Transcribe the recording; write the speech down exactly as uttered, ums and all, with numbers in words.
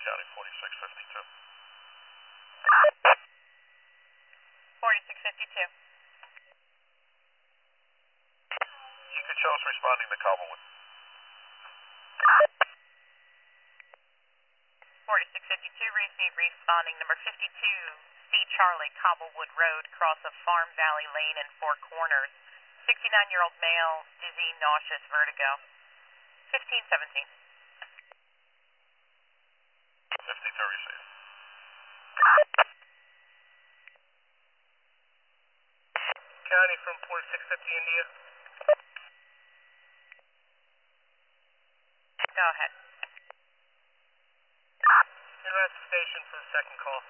County, forty-six fifty-two. forty-six fifty-two. You could show us responding to Cobblewood. forty-six fifty-two, receive responding number fifty-two, C. Charlie, Cobblewood Road, cross of Farm Valley Lane and Four Corners. sixty-nine-year-old male, dizzy, nauseous, vertigo. fifteen seventeen. fifty-two received. County from forty-six fifty India. Go ahead. You're at the station for the second call.